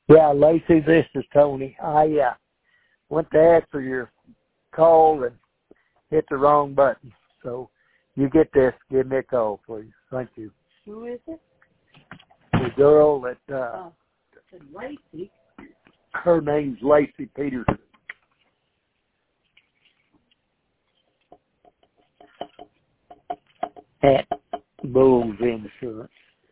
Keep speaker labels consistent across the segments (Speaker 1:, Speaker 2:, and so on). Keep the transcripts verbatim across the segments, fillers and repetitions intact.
Speaker 1: Yeah, Lacey, this is Tony. I uh, went to answer your call and hit the wrong button. So you get this, give me a call, please. Thank you.
Speaker 2: Who is it?
Speaker 1: The girl that, uh,
Speaker 2: Oh, it's Lacey.
Speaker 1: Her name's Lacey Peterson. At Bulls Insurance.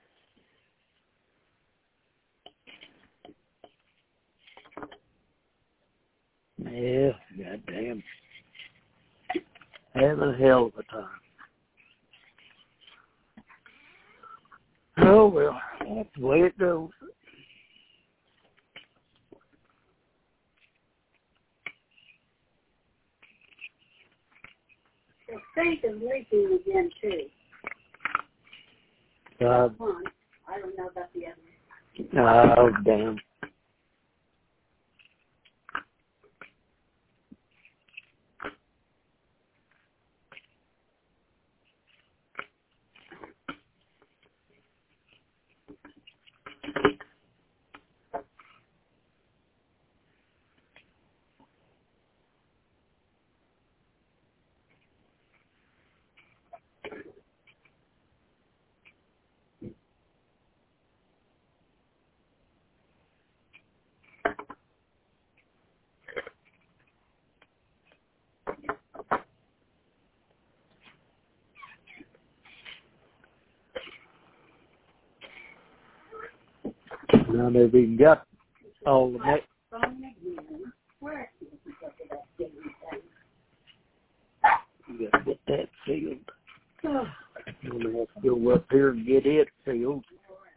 Speaker 1: Yeah, goddamn. Having a hell of a time. Oh, well, that's the way it goes.
Speaker 2: The state is leaking again, too.
Speaker 1: Uh,
Speaker 2: One. I don't know about the other.
Speaker 1: oh, damn. Now they've even got all the next. You gotta get that sealed. I'm gonna have to go up here and get it sealed.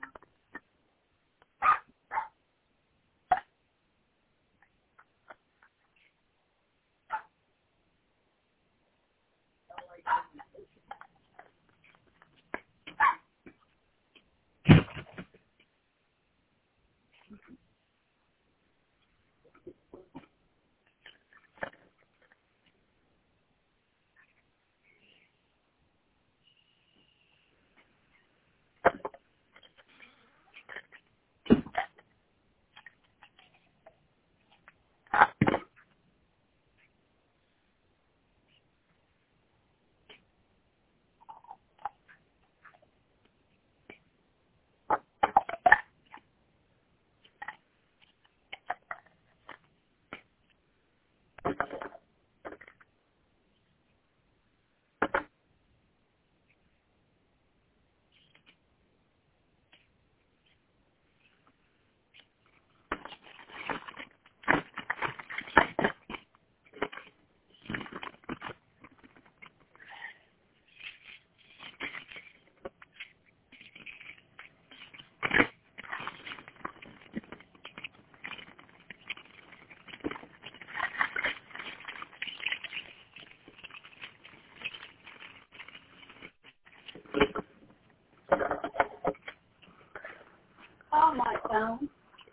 Speaker 2: Call my phone.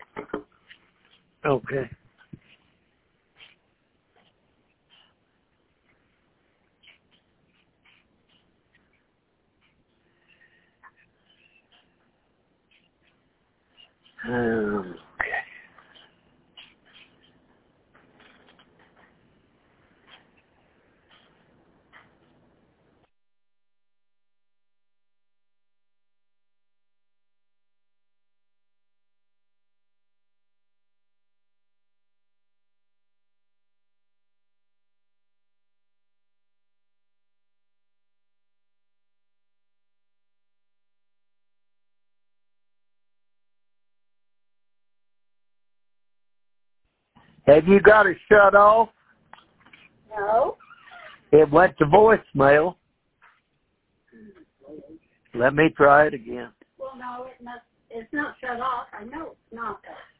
Speaker 1: Okay. Um, have you got it shut off?
Speaker 2: No.
Speaker 1: It went to voicemail. Let me try it again.
Speaker 2: Well, no, it must. It's not shut off. I know it's not.